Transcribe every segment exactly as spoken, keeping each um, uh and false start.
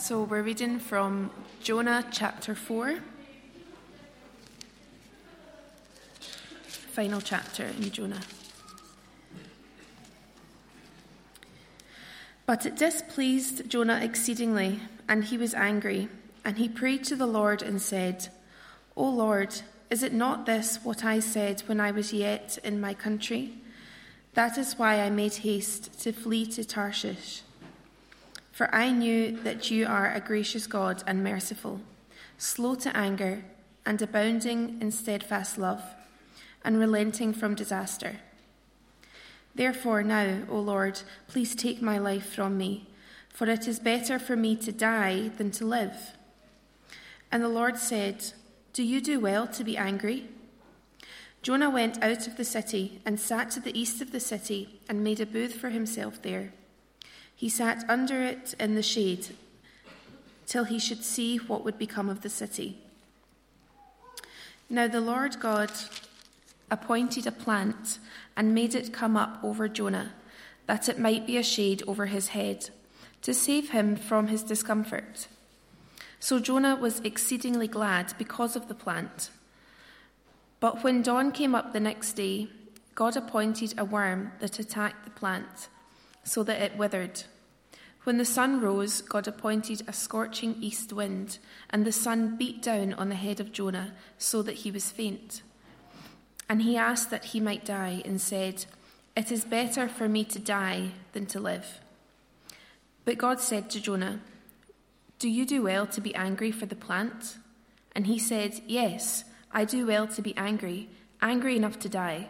So we're reading from Jonah chapter four, final chapter in Jonah. But it displeased Jonah exceedingly, and he was angry, and he prayed to the Lord and said, O Lord, is it not this what I said when I was yet in my country? That is why I made haste to flee to Tarshish. For I knew that you are a gracious God and merciful, slow to anger, and abounding in steadfast love, and relenting from disaster. Therefore now, O Lord, please take my life from me, for it is better for me to die than to live. And the Lord said, Do you do well to be angry? Jonah went out of the city and sat to the east of the city and made a booth for himself there. He sat under it in the shade till he should see what would become of the city. Now the Lord God appointed a plant and made it come up over Jonah, that it might be a shade over his head, to save him from his discomfort. So Jonah was exceedingly glad because of the plant. But when dawn came up the next day, God appointed a worm that attacked the plant, so that it withered. When the sun rose, God appointed a scorching east wind, and the sun beat down on the head of Jonah, so that he was faint. And he asked that he might die, and said, It is better for me to die than to live. But God said to Jonah, Do you do well to be angry for the plant? And he said, Yes, I do well to be angry, angry enough to die.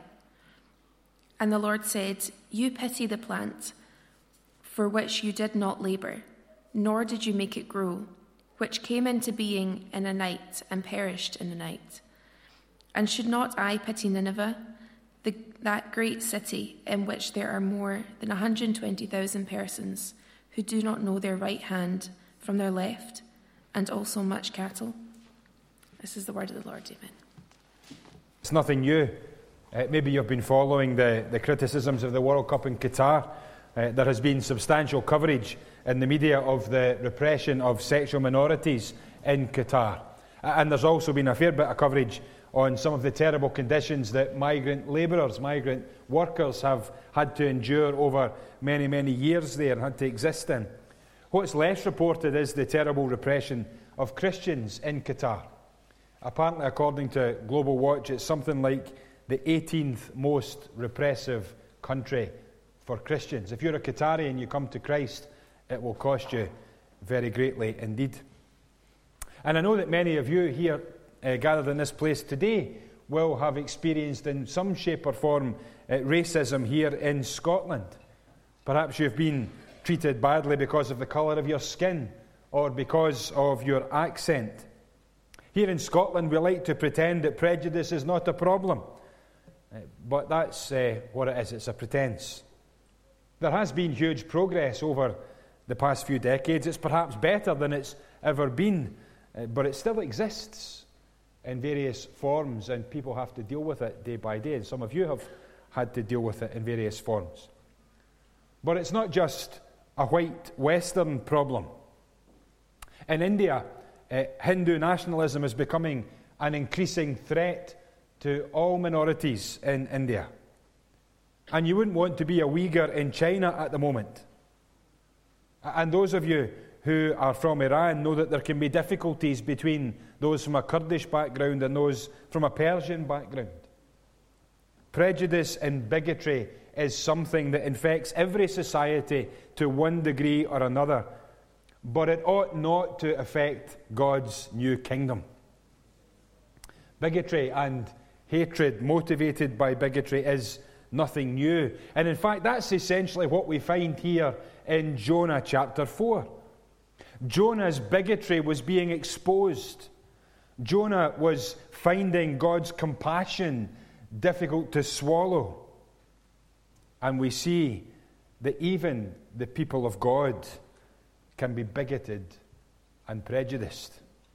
And the Lord said, You pity the plant, for which you did not labour, nor did you make it grow, which came into being in a night and perished in a night. And should not I pity Nineveh, the, that great city in which there are more than one hundred twenty thousand persons who do not know their right hand from their left, and also much cattle? This is the word of the Lord. Amen. It's nothing new. Uh, maybe you've been following the, the criticisms of the World Cup in Qatar. Uh, there has been substantial coverage in the media of the repression of sexual minorities in Qatar. Uh, and there's also been a fair bit of coverage on some of the terrible conditions that migrant labourers, migrant workers have had to endure over many, many years there and had to exist in. What's less reported is the terrible repression of Christians in Qatar. Apparently, according to Global Watch, it's something like the eighteenth most repressive country for Christians. If you're a Qatari and you come to Christ, it will cost you very greatly indeed. And I know that many of you here uh, gathered in this place today will have experienced in some shape or form uh, racism here in Scotland. Perhaps you've been treated badly because of the colour of your skin or because of your accent. Here in Scotland, we like to pretend that prejudice is not a problem. Uh, but that's uh, what it is. It's a pretense. There has been huge progress over the past few decades. It's perhaps better than it's ever been, uh, but it still exists in various forms, and people have to deal with it day by day. And some of you have had to deal with it in various forms. But it's not just a white Western problem. In India, uh, Hindu nationalism is becoming an increasing threat to all minorities in India. And you wouldn't want to be a Uyghur in China at the moment. And those of you who are from Iran know that there can be difficulties between those from a Kurdish background and those from a Persian background. Prejudice and bigotry is something that infects every society to one degree or another, but it ought not to affect God's new kingdom. Bigotry and hatred motivated by bigotry is nothing new. And in fact, that's essentially what we find here in Jonah chapter four. Jonah's bigotry was being exposed. Jonah was finding God's compassion difficult to swallow. And we see that even the people of God can be bigoted and prejudiced.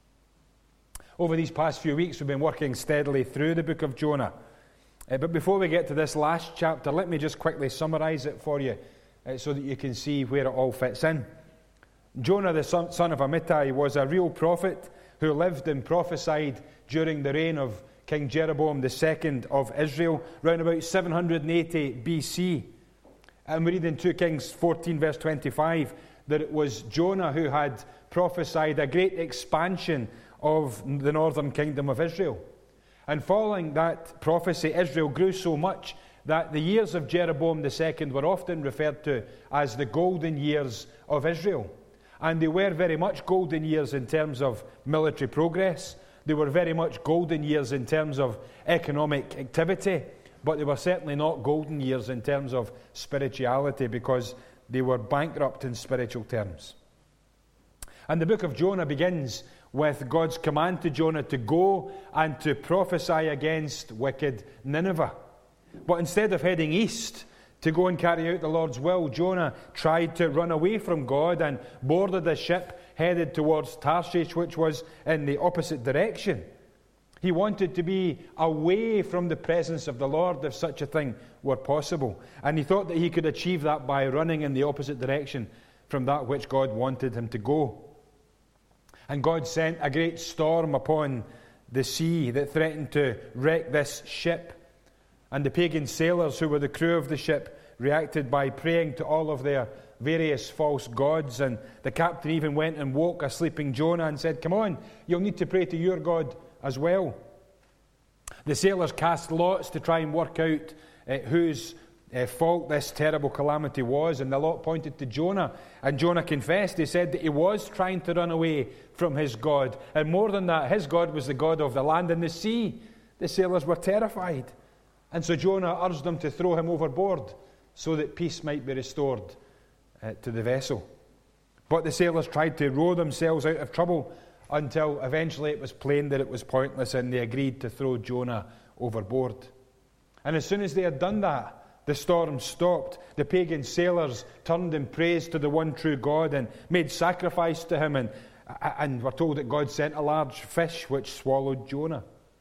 Over these past few weeks, we've been working steadily through the book of Jonah. Uh, but before we get to this last chapter, let me just quickly summarise it for you uh, so that you can see where it all fits in. Jonah, the son, son of Amittai, was a real prophet who lived and prophesied during the reign of King Jeroboam the second of Israel, round about seven hundred eighty B C. And we read in two Kings fourteen, verse twenty-five, that it was Jonah who had prophesied a great expansion of the northern kingdom of Israel. And following that prophecy, Israel grew so much that the years of Jeroboam the second were often referred to as the golden years of Israel. And they were very much golden years in terms of military progress. They were very much golden years in terms of economic activity. But they were certainly not golden years in terms of spirituality, because they were bankrupt in spiritual terms. And the book of Jonah begins with God's command to Jonah to go and to prophesy against wicked Nineveh. But instead of heading east to go and carry out the Lord's will, Jonah tried to run away from God and boarded a ship headed towards Tarshish, which was in the opposite direction. He wanted to be away from the presence of the Lord, if such a thing were possible. And he thought that he could achieve that by running in the opposite direction from that which God wanted him to go. And God sent a great storm upon the sea that threatened to wreck this ship. And the pagan sailors who were the crew of the ship reacted by praying to all of their various false gods. And the captain even went and woke a sleeping Jonah and said, "Come on, you'll need to pray to your God as well." The sailors cast lots to try and work out uh, whose uh, fault this terrible calamity was, and the lot pointed to Jonah. And Jonah confessed. He said that he was trying to run away from his God. And more than that, his God was the God of the land and the sea. The sailors were terrified. And so Jonah urged them to throw him overboard so that peace might be restored uh, to the vessel. But the sailors tried to row themselves out of trouble until eventually it was plain that it was pointless, and they agreed to throw Jonah overboard. And as soon as they had done that, the storm stopped. The pagan sailors turned in praise to the one true God and made sacrifice to him, and, and were told that God sent a large fish which swallowed Jonah.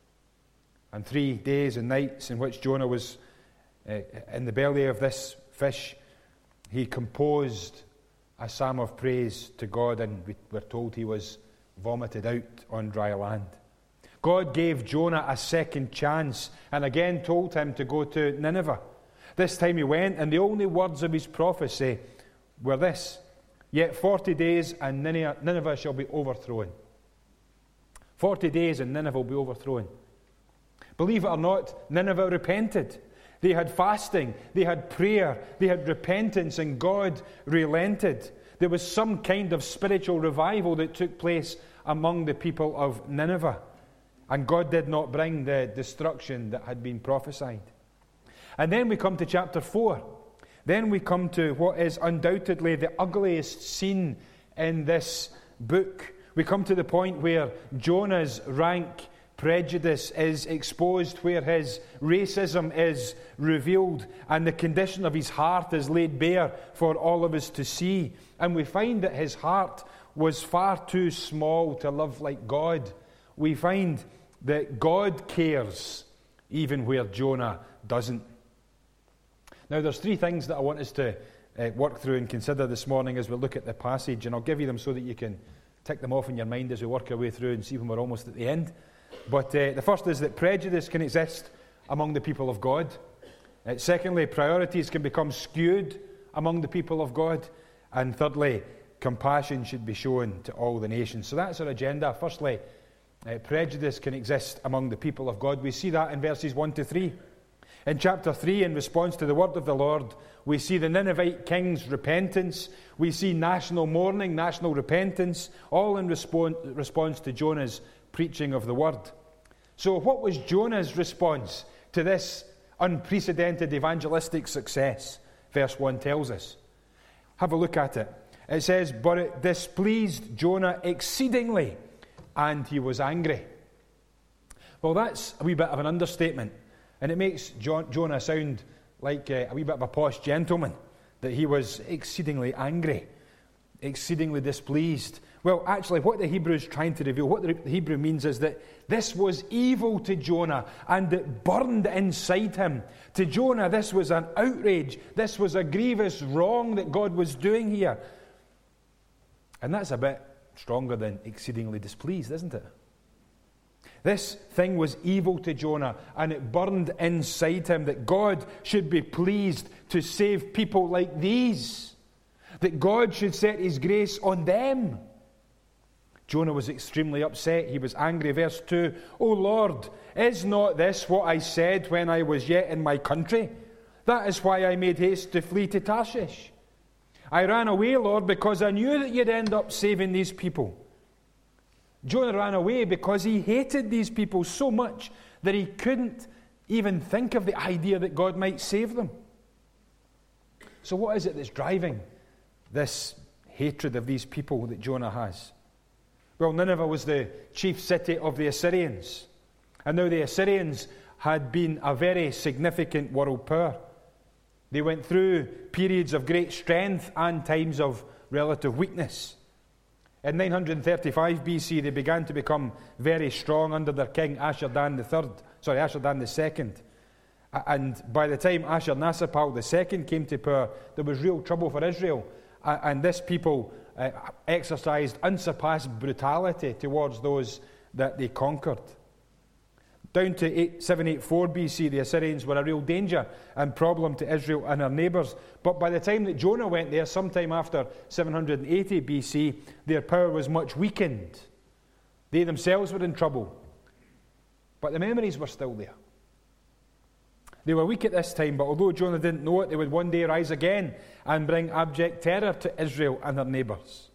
And three days and nights in which Jonah was uh, in the belly of this fish, he composed a psalm of praise to God, and we were told he was vomited out on dry land. God gave Jonah a second chance and again told him to go to Nineveh. This time he went, and the only words of his prophecy were this: "Yet forty days and Nineveh shall be overthrown." Forty days and Nineveh will be overthrown. Believe it or not, Nineveh repented. They had fasting, they had prayer, they had repentance, and God relented. There was some kind of spiritual revival that took place among the people of Nineveh. And God did not bring the destruction that had been prophesied. And then we come to chapter four. Then we come to what is undoubtedly the ugliest scene in this book. We come to the point where Jonah's rank prejudice is exposed, where his racism is revealed, and the condition of his heart is laid bare for all of us to see. And we find that his heart was far too small to love like God. We find that God cares even where Jonah doesn't. Now, there's three things that I want us to uh, work through and consider this morning as we look at the passage, and I'll give you them so that you can tick them off in your mind as we work our way through and see when we're almost at the end. But uh, the first is that prejudice can exist among the people of God. Uh, secondly, priorities can become skewed among the people of God. And thirdly, compassion should be shown to all the nations. So that's our agenda. Firstly, uh, prejudice can exist among the people of God. We see that in verses one to three. In chapter three, in response to the word of the Lord, we see the Ninevite king's repentance. We see national mourning, national repentance, all in response, response to Jonah's preaching of the word. So what was Jonah's response to this unprecedented evangelistic success? Verse one tells us. Have a look at it. It says, "But it displeased Jonah exceedingly, and he was angry." Well, that's a wee bit of an understatement, and it makes jo- Jonah sound like uh, a wee bit of a posh gentleman, that he was exceedingly angry, exceedingly displeased. Well, actually, what the Hebrew is trying to reveal, what the Hebrew means is that this was evil to Jonah, and it burned inside him. To Jonah, this was an outrage. This was a grievous wrong that God was doing here. And that's a bit stronger than exceedingly displeased, isn't it? This thing was evil to Jonah, and it burned inside him that God should be pleased to save people like these, that God should set his grace on them. Jonah was extremely upset. He was angry. Verse two, "O Lord, is not this what I said when I was yet in my country? That is why I made haste to flee to Tarshish. I ran away, Lord, because I knew that you'd end up saving these people." Jonah ran away because he hated these people so much that he couldn't even think of the idea that God might save them. So what is it that's driving this hatred of these people that Jonah has? Well, Nineveh was the chief city of the Assyrians. And now the Assyrians had been a very significant world power. They went through periods of great strength and times of relative weakness. In nine hundred thirty-five B C, they began to become very strong under their king Ashur-dan the third, sorry, Ashur-dan the second. And by the time Ashur-nasirpal the second came to power, there was real trouble for Israel. And this people uh, exercised unsurpassed brutality towards those that they conquered. Down to seven eighty-four B C, the Assyrians were a real danger and problem to Israel and her neighbours. But by the time that Jonah went there, sometime after seven hundred eighty B C, their power was much weakened. They themselves were in trouble. But the memories were still there. They were weak at this time, but although Jonah didn't know it, they would one day rise again and bring abject terror to Israel and her neighbours.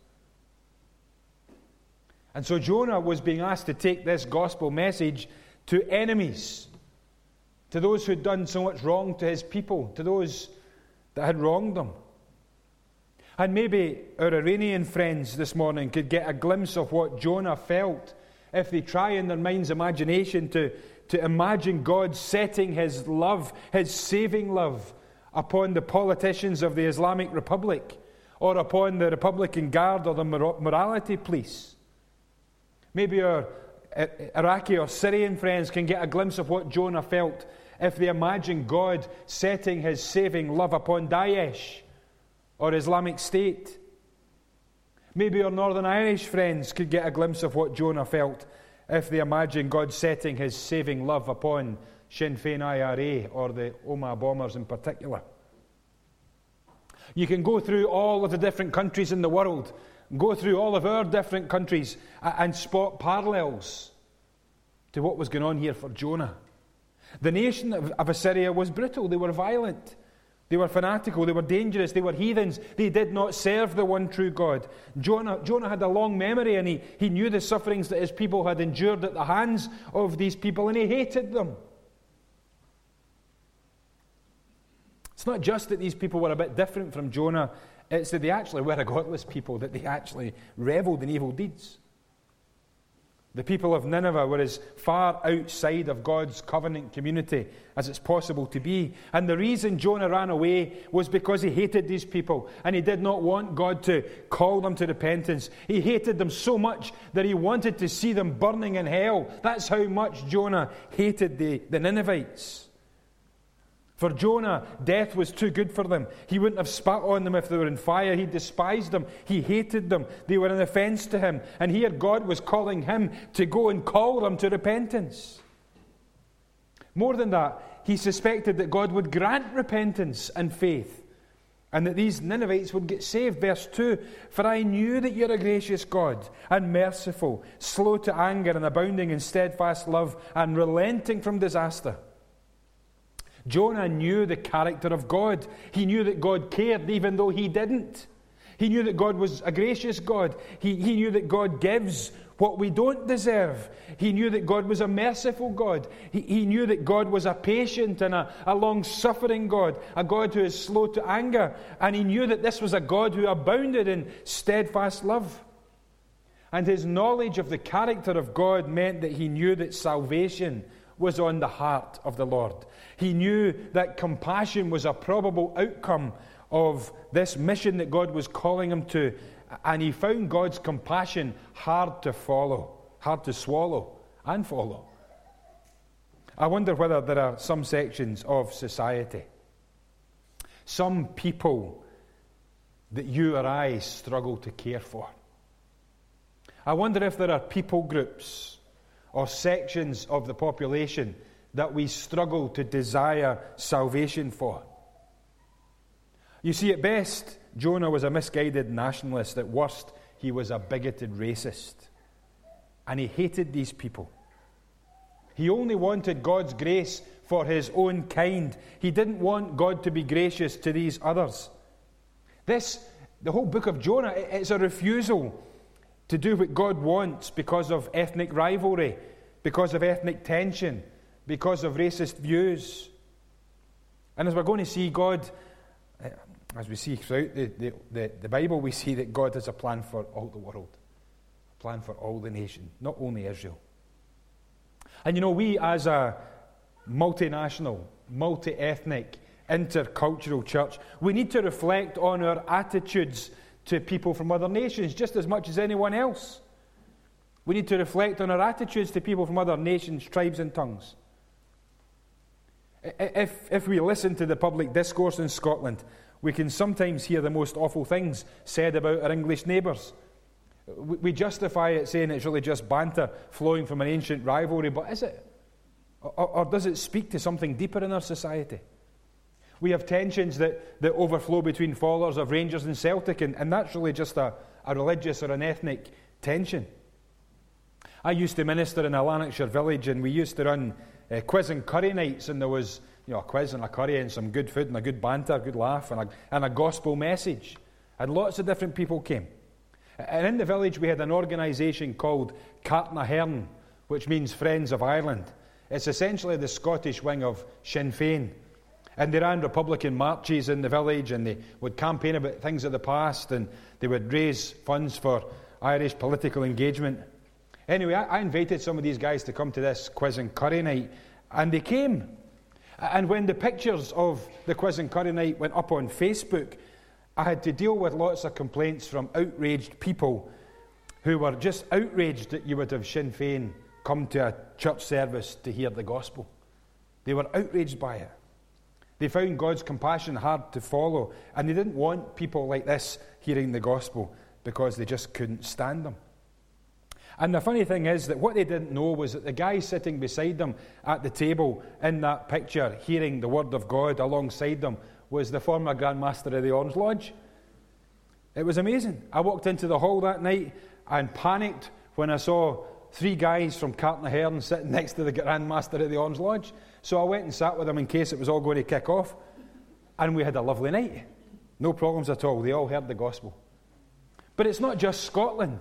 And so Jonah was being asked to take this gospel message to enemies, to those who had done so much wrong to his people, to those that had wronged them. And maybe our Iranian friends this morning could get a glimpse of what Jonah felt if they try in their mind's imagination to, to imagine God setting his love, his saving love, upon the politicians of the Islamic Republic, or upon the Republican Guard or the morality police. Maybe our Iraqi or Syrian friends can get a glimpse of what Jonah felt if they imagine God setting his saving love upon Daesh or Islamic State. Maybe our Northern Irish friends could get a glimpse of what Jonah felt if they imagine God setting his saving love upon Sinn Féin I R A or the Omagh bombers in particular. You can go through all of the different countries in the world, go through all of our different countries and spot parallels to what was going on here for Jonah. The nation of Assyria was brutal. They were violent. They were fanatical. They were dangerous. They were heathens. They did not serve the one true God. Jonah, Jonah had a long memory, and he, he knew the sufferings that his people had endured at the hands of these people, and he hated them. It's not just that these people were a bit different from Jonah. It's that they actually were a godless people, that they actually revelled in evil deeds. The people of Nineveh were as far outside of God's covenant community as it's possible to be. And the reason Jonah ran away was because he hated these people, and he did not want God to call them to repentance. He hated them so much that he wanted to see them burning in hell. That's how much Jonah hated the, the Ninevites. For Jonah, death was too good for them. He wouldn't have spat on them if they were in fire. He despised them. He hated them. They were an offense to him. And here God was calling him to go and call them to repentance. More than that, he suspected that God would grant repentance and faith, and that these Ninevites would get saved. Verse two, "For I knew that you're a gracious God and merciful, slow to anger and abounding in steadfast love and relenting from disaster." Jonah knew the character of God. He knew that God cared even though he didn't. He knew that God was a gracious God. He, he knew that God gives what we don't deserve. He knew that God was a merciful God. He, he knew that God was a patient and a, a long-suffering God, a God who is slow to anger. And he knew that this was a God who abounded in steadfast love. And his knowledge of the character of God meant that he knew that salvation was on the heart of the Lord. He knew that compassion was a probable outcome of this mission that God was calling him to, and he found God's compassion hard to follow, hard to swallow and follow. I wonder whether there are some sections of society, some people that you or I struggle to care for. I wonder if there are people groups or sections of the population that we struggle to desire salvation for. You see, at best, Jonah was a misguided nationalist. At worst, he was a bigoted racist. And he hated these people. He only wanted God's grace for his own kind. He didn't want God to be gracious to these others. This, the whole book of Jonah, it's a refusal to do what God wants because of ethnic rivalry, because of ethnic tension, because of racist views. And as we're going to see, God, as we see throughout the, the, the, the Bible, we see that God has a plan for all the world, a plan for all the nation, not only Israel. And you know, we as a multinational, multi-ethnic, intercultural church, we need to reflect on our attitudes to people from other nations just as much as anyone else. We need to reflect on our attitudes to people from other nations, tribes and tongues. If, if we listen to the public discourse in Scotland, we can sometimes hear the most awful things said about our English neighbours. We, we justify it saying it's really just banter flowing from an ancient rivalry, but is it? Or, or does it speak to something deeper in our society? We have tensions that, that overflow between followers of Rangers and Celtic, and, and that's really just a, a religious or an ethnic tension. I used to minister in a Lanarkshire village, and we used to run uh, quiz and curry nights, and there was you know, a quiz and a curry and some good food and a good banter, a good laugh, and a, and a gospel message. And lots of different people came. And in the village we had an organisation called Cartnahairn, which means Friends of Ireland. It's essentially the Scottish wing of Sinn Féin. And they ran Republican marches in the village, and they would campaign about things of the past, and they would raise funds for Irish political engagement. Anyway, I, I invited some of these guys to come to this quiz and curry night, and they came. And when the pictures of the quiz and curry night went up on Facebook, I had to deal with lots of complaints from outraged people who were just outraged that you would have Sinn Féin come to a church service to hear the gospel. They were outraged by it. They found God's compassion hard to follow, and they didn't want people like this hearing the gospel because they just couldn't stand them. And the funny thing is that what they didn't know was that the guy sitting beside them at the table in that picture, hearing the word of God alongside them, was the former Grand Master of the Orange Lodge. It was amazing. I walked into the hall that night and panicked when I saw three guys from Cartnahairn sitting next to the Grand Master of the Orange Lodge. So I went and sat with them in case it was all going to kick off. And we had a lovely night. No problems at all. They all heard the gospel. But it's not just Scotland.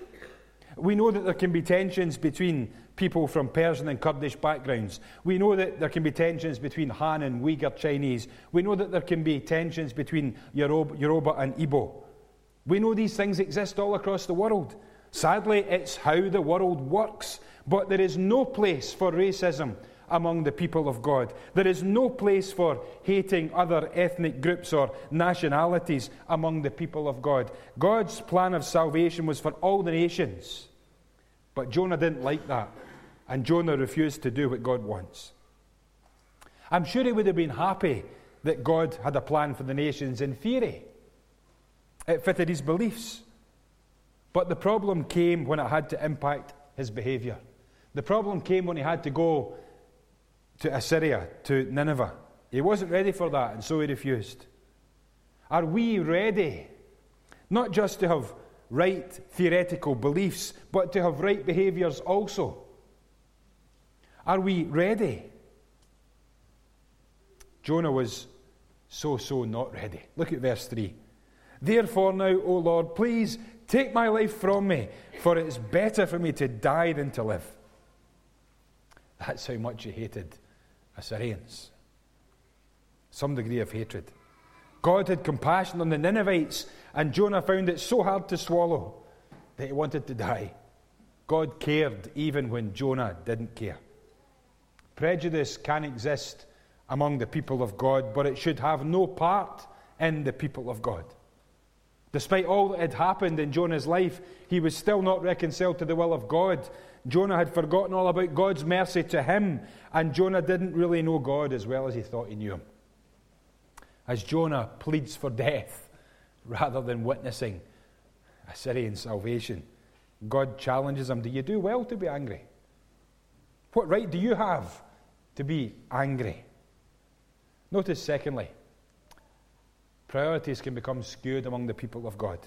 We know that there can be tensions between people from Persian and Kurdish backgrounds. We know that there can be tensions between Han and Uyghur Chinese. We know that there can be tensions between Yoruba, Yoruba and Igbo. We know these things exist all across the world. Sadly, it's how the world works. But there is no place for racism among the people of God. There is no place for hating other ethnic groups or nationalities among the people of God. God's plan of salvation was for all the nations. But Jonah didn't like that. And Jonah refused to do what God wants. I'm sure he would have been happy that God had a plan for the nations in theory. It fitted his beliefs. But the problem came when it had to impact his behaviour. The problem came when he had to go to Assyria, to Nineveh. He wasn't ready for that, and so he refused. Are we ready, not just to have right theoretical beliefs, but to have right behaviours also? Are we ready? Jonah was so, so not ready. Look at verse three. Therefore now, O Lord, please take my life from me, for it is better for me to die than to live. That's how much he hated Assyrians. Some degree of hatred. God had compassion on the Ninevites, and Jonah found it so hard to swallow that he wanted to die. God cared even when Jonah didn't care. Prejudice can exist among the people of God, but it should have no part in the people of God. Despite all that had happened in Jonah's life, he was still not reconciled to the will of God. Jonah had forgotten all about God's mercy to him, and Jonah didn't really know God as well as he thought he knew him. As Jonah pleads for death rather than witnessing Assyrian salvation, God challenges him. Do you do well to be angry? What right do you have to be angry? Notice, secondly, priorities can become skewed among the people of God.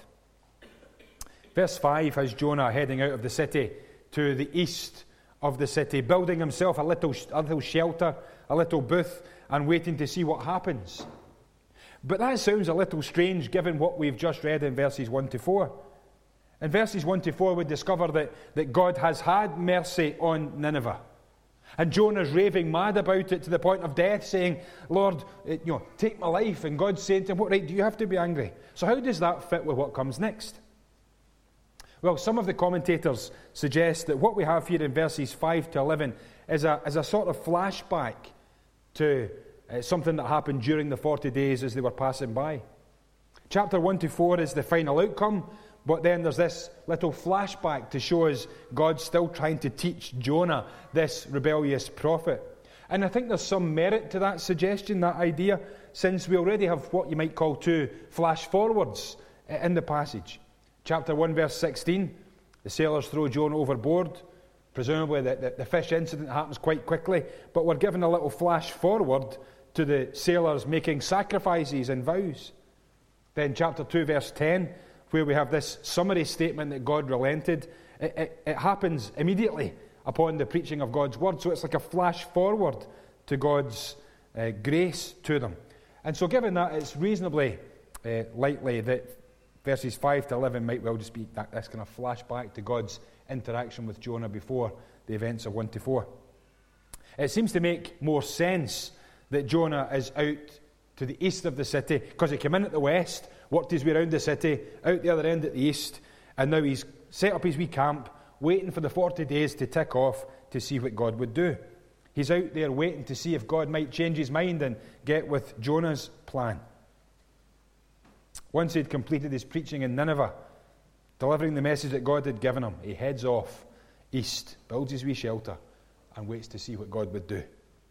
Verse five has Jonah heading out of the city to the east of the city, building himself a little, a little shelter, a little booth, and waiting to see what happens. But that sounds a little strange given what we've just read in verses one to four. In verses one to four, we discover that, that God has had mercy on Nineveh. And Jonah's raving mad about it to the point of death, saying, Lord, you know, take my life. And God's saying to him, what right do you have to be angry? So how does that fit with what comes next? Well, some of the commentators suggest that what we have here in verses five to eleven is a, is a sort of flashback to uh, something that happened during the forty days as they were passing by. Chapter one to four is the final outcome, but then there's this little flashback to show us God still trying to teach Jonah, this rebellious prophet. And I think there's some merit to that suggestion, that idea, since we already have what you might call two flash forwards in the passage. Chapter one, verse sixteen, the sailors throw Jonah overboard. Presumably the, the, the fish incident happens quite quickly, but we're given a little flash forward to the sailors making sacrifices and vows. Then chapter two, verse ten, where we have this summary statement that God relented, it, it, it happens immediately upon the preaching of God's word. So it's like a flash forward to God's uh, grace to them. And so given that, it's reasonably uh, likely that verses five to eleven might well just be that, this kind of flashback to God's interaction with Jonah before the events of one to four. It seems to make more sense that Jonah is out to the east of the city, because he came in at the west, worked his way around the city, out the other end at the east, and now he's set up his wee camp, waiting for the forty days to tick off to see what God would do. He's out there waiting to see if God might change his mind and get with Jonah's plan. Once he'd completed his preaching in Nineveh, delivering the message that God had given him, he heads off east, builds his wee shelter, and waits to see what God would do.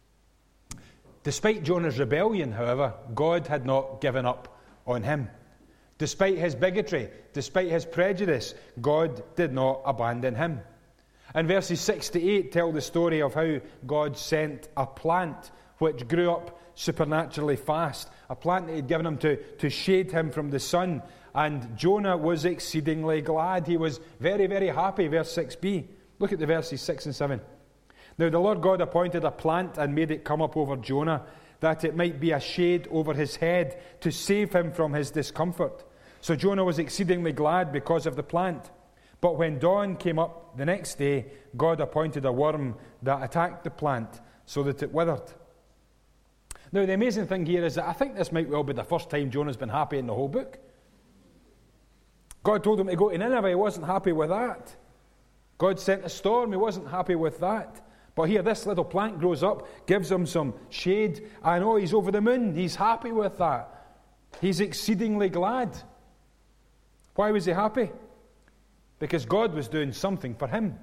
Despite Jonah's rebellion, however, God had not given up on him. Despite his bigotry, despite his prejudice, God did not abandon him. And verses six to eight tell the story of how God sent a plant which grew up supernaturally fast, a plant that he had given him to, to shade him from the sun. And Jonah was exceedingly glad. He was very, very happy. Verse six b. Look at the verses six and seven. Now the Lord God appointed a plant and made it come up over Jonah, that it might be a shade over his head, to save him from his discomfort. So Jonah was exceedingly glad because of the plant. But when dawn came up the next day, God appointed a worm that attacked the plant so that it withered. Now the amazing thing here is that I think this might well be the first time Jonah's been happy in the whole book. God told him to go to Nineveh. He wasn't happy with that. God sent a storm. He wasn't happy with that. But here, this little plant grows up, gives him some shade, and oh, he's over the moon. He's happy with that. He's exceedingly glad. Why was he happy? Because God was doing something for him.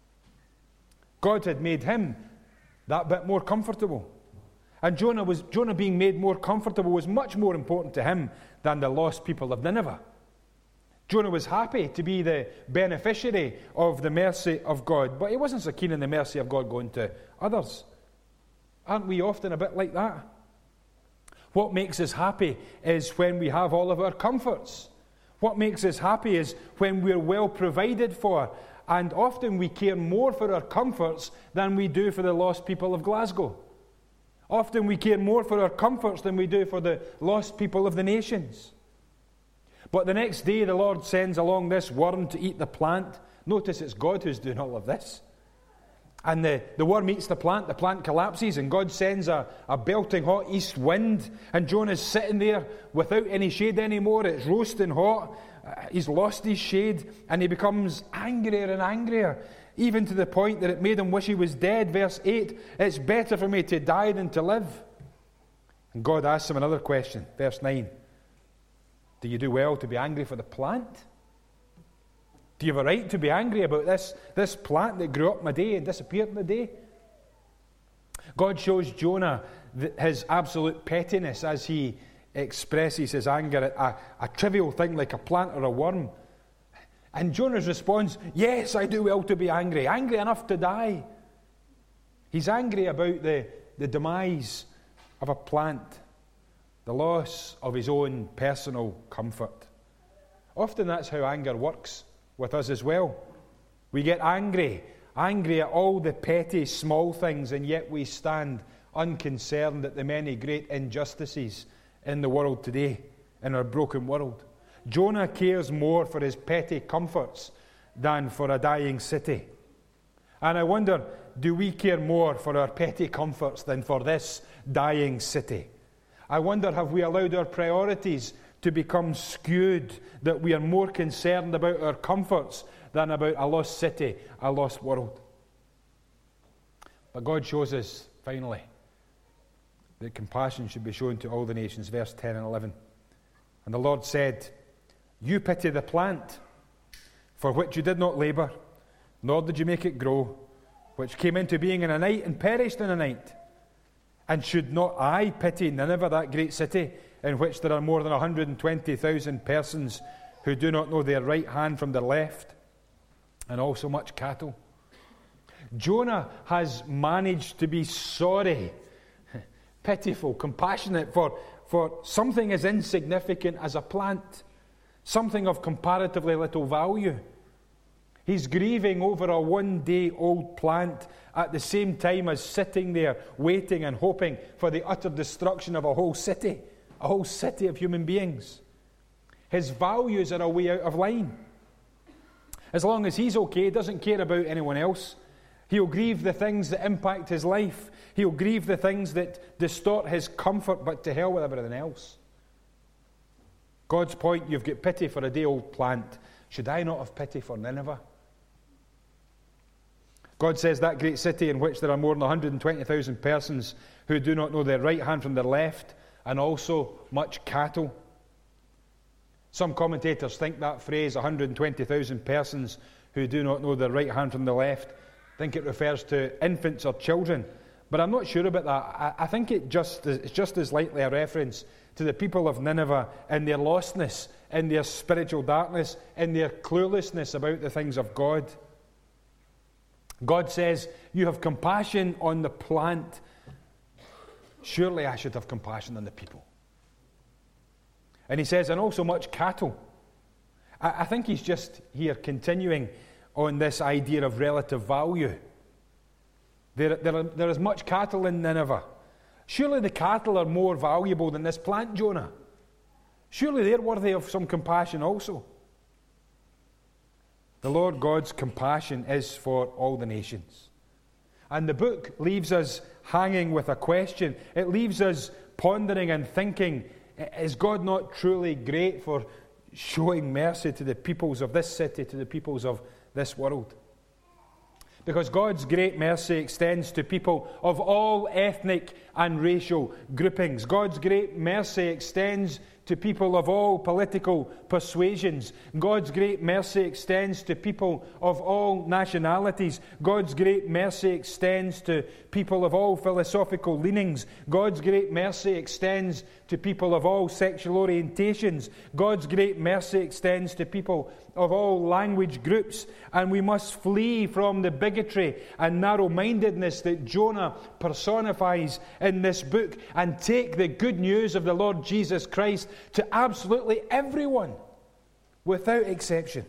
God had made him that bit more comfortable. And Jonah was Jonah being made more comfortable was much more important to him than the lost people of Nineveh. Jonah was happy to be the beneficiary of the mercy of God, but he wasn't so keen on the mercy of God going to others. Aren't we often a bit like that? What makes us happy is when we have all of our comforts. What makes us happy is when we're well provided for, and often we care more for our comforts than we do for the lost people of Glasgow. Often we care more for our comforts than we do for the lost people of the nations. But the next day the Lord sends along this worm to eat the plant. Notice it's God who's doing all of this. And the, the worm eats the plant, the plant collapses, and God sends a, a belting hot east wind, and Jonah's sitting there without any shade anymore. It's roasting hot. Uh, he's lost his shade, and he becomes angrier and angrier, even to the point that it made him wish he was dead. Verse eight, it's better for me to die than to live. And God asks him another question. Verse nine, do you do well to be angry for the plant? Do you have a right to be angry about this, this plant that grew up in a day and disappeared in a day? God shows Jonah the, his absolute pettiness as he expresses his anger at a, a trivial thing like a plant or a worm. And Jonah's response, yes, I do well to be angry, angry enough to die. He's angry about the, the demise of a plant, the loss of his own personal comfort. Often that's how anger works with us as well. We get angry, angry at all the petty small things, and yet we stand unconcerned at the many great injustices in the world today, in our broken world. Jonah cares more for his petty comforts than for a dying city. And I wonder, do we care more for our petty comforts than for this dying city? I wonder, have we allowed our priorities to become skewed, that we are more concerned about our comforts than about a lost city, a lost world? But God shows us, finally, that compassion should be shown to all the nations. Verse ten and eleven. And the Lord said, you pity the plant, for which you did not labour, nor did you make it grow, which came into being in a night and perished in a night. And should not I pity Nineveh, that great city, in which there are more than one hundred twenty thousand persons who do not know their right hand from their left, and also much cattle? Jonah has managed to be sorry, pitiful, compassionate for, for something as insignificant as a plant, something of comparatively little value. He's grieving over a one-day-old plant at the same time as sitting there waiting and hoping for the utter destruction of a whole city, a whole city of human beings. His values are a way out of line. As long as he's okay, he doesn't care about anyone else. He'll grieve the things that impact his life. He'll grieve the things that distort his comfort, but to hell with everything else. God's point, you've got pity for a day-old plant. Should I not have pity for Nineveh? God says that great city in which there are more than one hundred twenty thousand persons who do not know their right hand from their left, and also much cattle. Some commentators think that phrase, one hundred twenty thousand persons who do not know their right hand from the left, think it refers to infants or children. But I'm not sure about that. I, I think it just it's just as likely a reference to the people of Nineveh in their lostness, in their spiritual darkness, in their cluelessness about the things of God. God says, you have compassion on the plant. Surely I should have compassion on the people. And he says, and also much cattle. I, I think he's just here continuing on this idea of relative value. There, there, are, there is much cattle in Nineveh. Surely the cattle are more valuable than this plant, Jonah. Surely they're worthy of some compassion also. The Lord God's compassion is for all the nations. And the book leaves us hanging with a question. It leaves us pondering and thinking, is God not truly great for showing mercy to the peoples of this city, to the peoples of this world? Because God's great mercy extends to people of all ethnic and racial groupings. God's great mercy extends to people of all political persuasions. God's great mercy extends to people of all nationalities. God's great mercy extends to people of all philosophical leanings. God's great mercy extends to people of all sexual orientations. God's great mercy extends to people of all language groups. And we must flee from the bigotry and narrow-mindedness that Jonah personifies in this book and take the good news of the Lord Jesus Christ to absolutely everyone, without exception.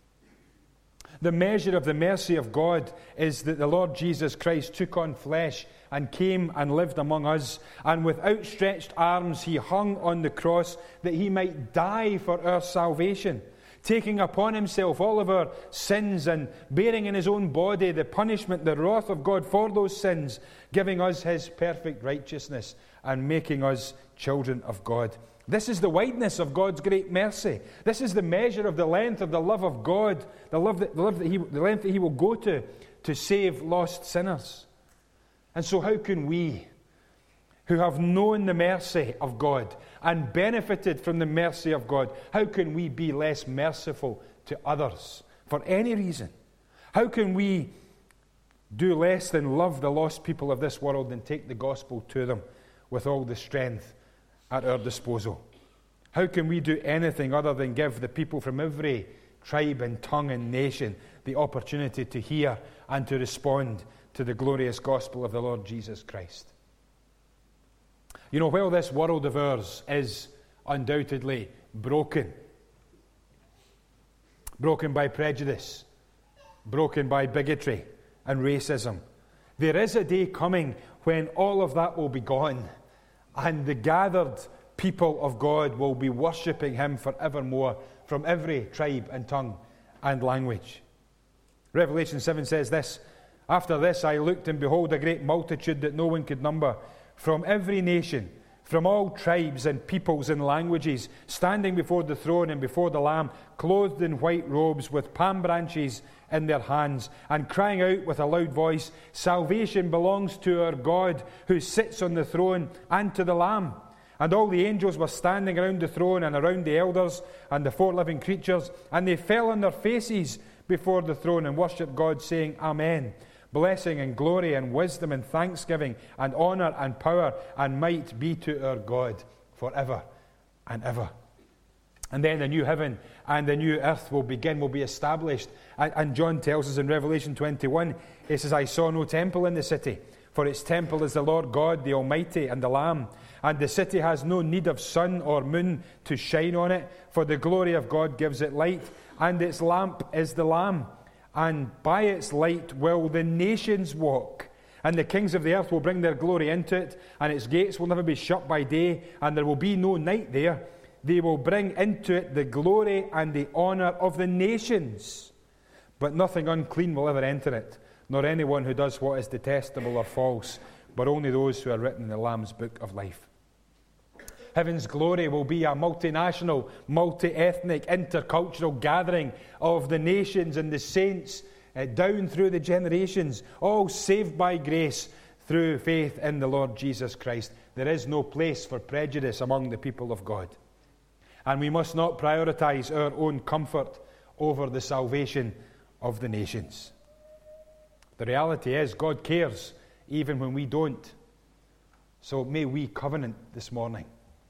The measure of the mercy of God is that the Lord Jesus Christ took on flesh and came and lived among us, and with outstretched arms he hung on the cross that he might die for our salvation, taking upon himself all of our sins and bearing in his own body the punishment, the wrath of God for those sins, giving us his perfect righteousness and making us children of God. This is the wideness of God's great mercy. This is the measure of the length of the love of God, the love that, the love that he, the length that he will go to to save lost sinners. And so how can we, who have known the mercy of God and benefited from the mercy of God, how can we be less merciful to others for any reason? How can we do less than love the lost people of this world and take the gospel to them with all the strength at our disposal? How can we do anything other than give the people from every tribe and tongue and nation the opportunity to hear and to respond to the glorious gospel of the Lord Jesus Christ. You know, while this world of ours is undoubtedly broken, broken by prejudice, broken by bigotry and racism, there is a day coming when all of that will be gone, and the gathered people of God will be worshipping Him forevermore from every tribe and tongue and language. Revelation seven says this, "After this I looked, and behold, a great multitude that no one could number, from every nation, from all tribes and peoples and languages, standing before the throne and before the Lamb, clothed in white robes, with palm branches in their hands, and crying out with a loud voice, 'Salvation belongs to our God, who sits on the throne, and to the Lamb.' And all the angels were standing around the throne and around the elders and the four living creatures, and they fell on their faces before the throne and worshipped God, saying, 'Amen. Blessing and glory and wisdom and thanksgiving and honour and power and might be to our God forever and ever.'" And then the new heaven and the new earth will begin, will be established. And, and John tells us in Revelation twenty-one, he says, "I saw no temple in the city, for its temple is the Lord God, the Almighty, and the Lamb. And the city has no need of sun or moon to shine on it, for the glory of God gives it light, and its lamp is the Lamb. And by its light will the nations walk. And the kings of the earth will bring their glory into it, and its gates will never be shut by day, and there will be no night there. They will bring into it the glory and the honour of the nations. But nothing unclean will ever enter it, nor anyone who does what is detestable or false, but only those who are written in the Lamb's book of life." Heaven's glory will be a multinational, multi-ethnic, intercultural gathering of the nations and the saints uh, down through the generations, all saved by grace through faith in the Lord Jesus Christ. There is no place for prejudice among the people of God. And we must not prioritize our own comfort over the salvation of the nations. The reality is God cares even when we don't. So may we covenant this morning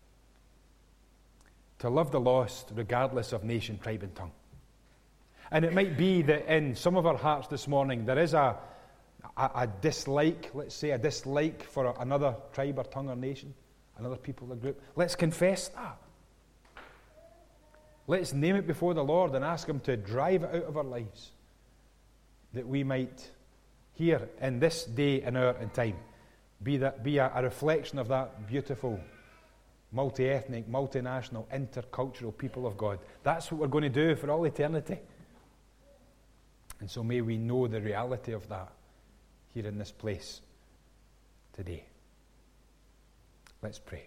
to love the lost regardless of nation, tribe and tongue. And it might be that in some of our hearts this morning there is a, a, a dislike, let's say a dislike for a, another tribe or tongue or nation, another people or group. Let's confess that. Let's name it before the Lord and ask Him to drive it out of our lives, that we might here in this day and hour and time be, that, be a, a reflection of that beautiful multi-ethnic, multinational, intercultural people of God. That's what we're going to do for all eternity. And so may we know the reality of that here in this place today. Let's pray.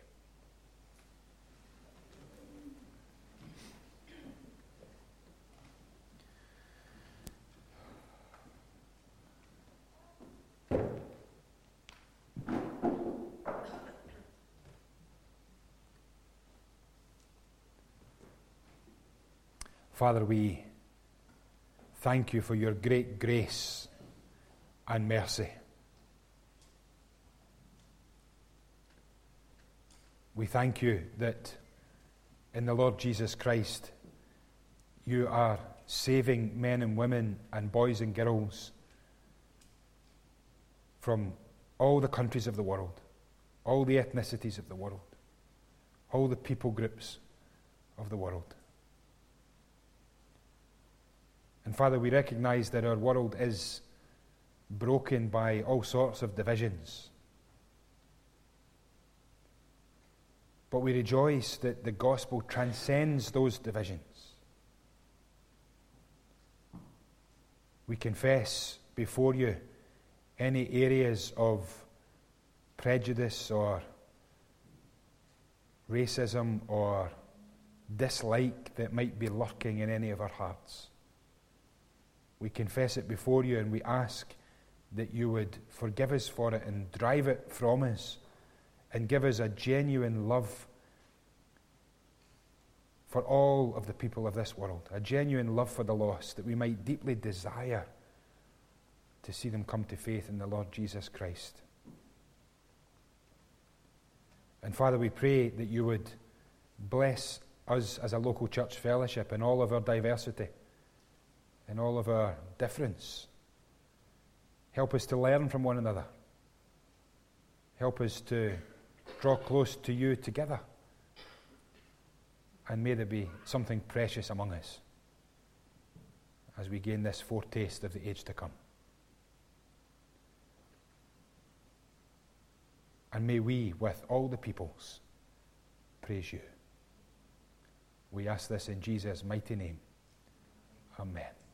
Father, we thank you for your great grace and mercy. We thank you that in the Lord Jesus Christ you are saving men and women and boys and girls from all the countries of the world, all the ethnicities of the world, all the people groups of the world. And Father, we recognize that our world is broken by all sorts of divisions. But we rejoice that the gospel transcends those divisions. We confess before you any areas of prejudice or racism or dislike that might be lurking in any of our hearts. We confess it before you, and we ask that you would forgive us for it and drive it from us and give us a genuine love for all of the people of this world, a genuine love for the lost, that we might deeply desire to see them come to faith in the Lord Jesus Christ. And Father, we pray that you would bless us as a local church fellowship in all of our diversity, in all of our difference. Help us to learn from one another. Help us to draw close to you together. And may there be something precious among us as we gain this foretaste of the age to come. And may we, with all the peoples, praise you. We ask this in Jesus' mighty name. Amen.